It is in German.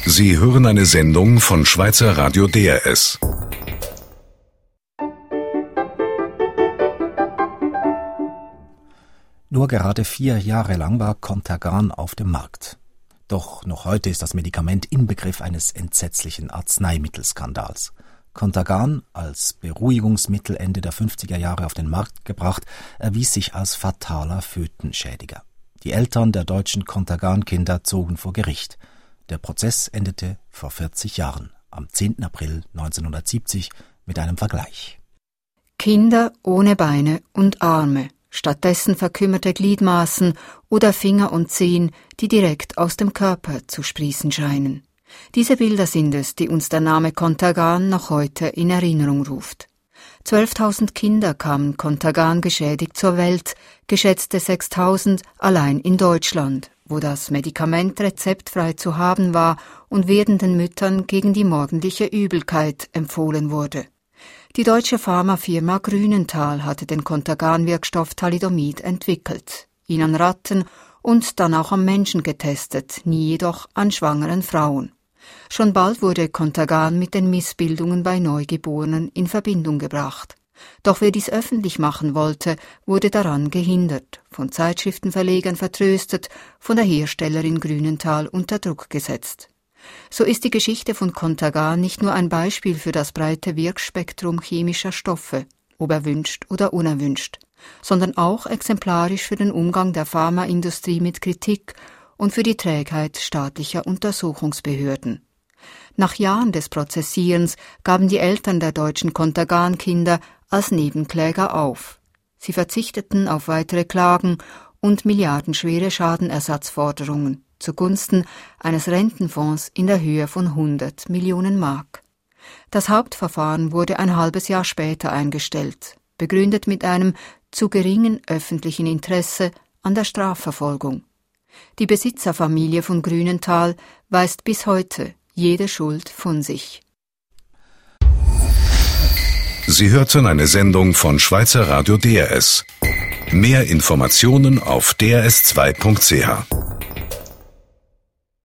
Sie hören eine Sendung von Schweizer Radio DRS. Nur gerade 4 Jahre lang war Contergan auf dem Markt. Doch noch heute ist das Medikament Inbegriff eines entsetzlichen Arzneimittelskandals. Contergan, als Beruhigungsmittel Ende der 50er Jahre auf den Markt gebracht, erwies sich als fataler Fötenschädiger. Die Eltern der deutschen Contergan-Kinder zogen vor Gericht. Der Prozess endete vor 40 Jahren, am 10. April 1970, mit einem Vergleich. Kinder ohne Beine und Arme, stattdessen verkümmerte Gliedmaßen oder Finger und Zehen, die direkt aus dem Körper zu sprießen scheinen. Diese Bilder sind es, die uns der Name Contergan noch heute in Erinnerung ruft. 12.000 Kinder kamen Contergan geschädigt zur Welt, geschätzte 6.000 allein in Deutschland, wo das Medikament rezeptfrei zu haben war und werdenden Müttern gegen die morgendliche Übelkeit empfohlen wurde. Die deutsche Pharmafirma Grünenthal hatte den Contergan-Wirkstoff Thalidomid entwickelt, ihn an Ratten und dann auch am Menschen getestet, nie jedoch an schwangeren Frauen. Schon bald wurde Contergan mit den Missbildungen bei Neugeborenen in Verbindung gebracht. Doch wer dies öffentlich machen wollte, wurde daran gehindert, von Zeitschriftenverlegern vertröstet, von der Herstellerin Grünenthal unter Druck gesetzt. So ist die Geschichte von Contergan nicht nur ein Beispiel für das breite Wirkspektrum chemischer Stoffe, ob erwünscht oder unerwünscht, sondern auch exemplarisch für den Umgang der Pharmaindustrie mit Kritik und für die Trägheit staatlicher Untersuchungsbehörden. Nach Jahren des Prozessierens gaben die Eltern der deutschen Contergan-Kinder als Nebenkläger auf. Sie verzichteten auf weitere Klagen und milliardenschwere Schadenersatzforderungen zugunsten eines Rentenfonds in der Höhe von 100 Millionen Mark. Das Hauptverfahren wurde ein halbes Jahr später eingestellt, begründet mit einem zu geringen öffentlichen Interesse an der Strafverfolgung. Die Besitzerfamilie von Grünenthal weist bis heute jede Schuld von sich. Sie hörten eine Sendung von Schweizer Radio DRS. Mehr Informationen auf drs2.ch.